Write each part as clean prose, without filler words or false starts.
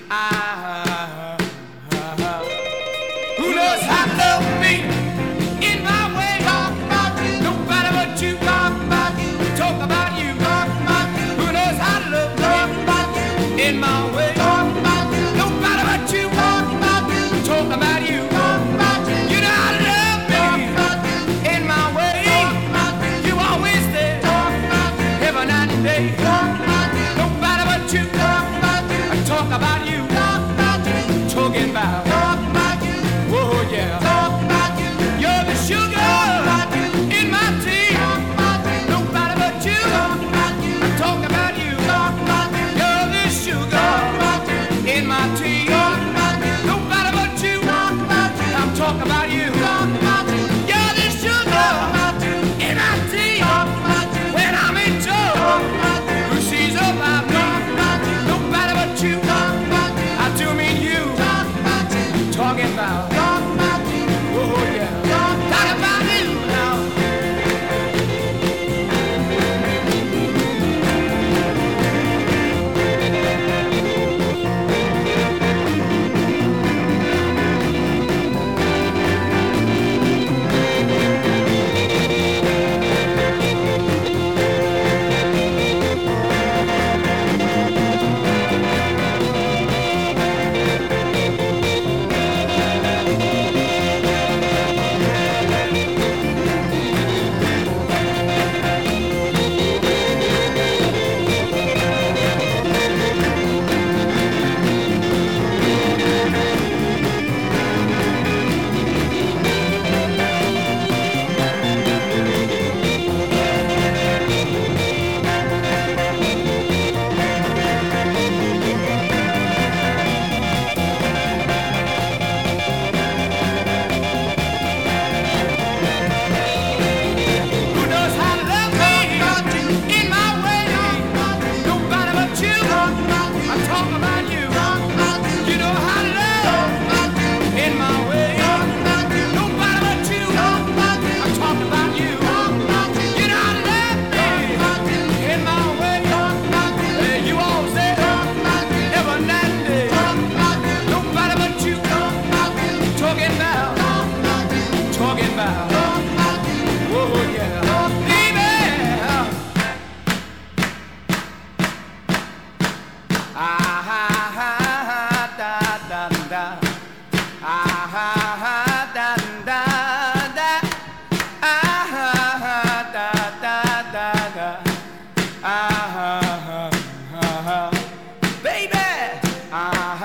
Ah, who knows how to love me in my way? Talk about you. Nobody but you. Talk about you. Talk about you. Talk about you. Who knows how to love me? Talk about you. In my way. Talk about you. Nobody but you. Talk about you. Talk about you. Talk about you. You know how to love me. Talk about you. In my way. Talk about you. You always there. Talk about you. Every night and day. Talk about you. Nobody but you. Talk about you. I talk about you. Talk about you. Talking about. Talk about you. Oh yeah. Talk about you. You're the sugar in my tea. Talk about you. Nobody but you. Talk about you. I talk about you. Talk about you. You're the sugar in my tea. Talk about you. Nobody but you. Talk about you. I'm talking about you. Talk about you. You're the sugar in my tea. Talk about you. When I'm in trouble, who sees about me? Nobody but you. Talk about you. I do mean you. Talk about you. Talking about. Talk about you. Oh yeah. Talk about you now. Who knows how to love me in my way? Nobody but you. I talk about you. You know how to love in my way. Nobody but you. I talk about you. You know how to love me in my way. Hey, you all say every night and day. Nobody but you. Talking about. Talking about. Oh yeah, baby. Ah da da da. Ah da da da. Ah da da da da. Ah baby. Ah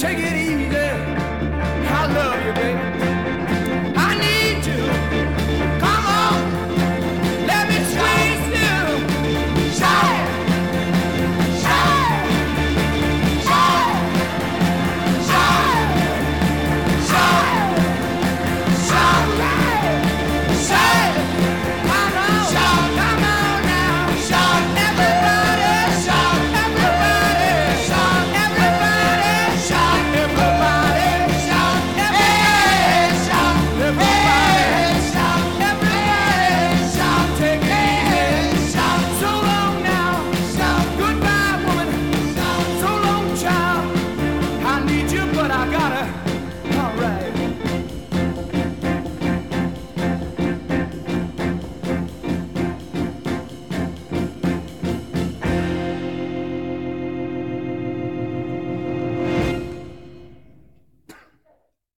take it easy. I love you, baby.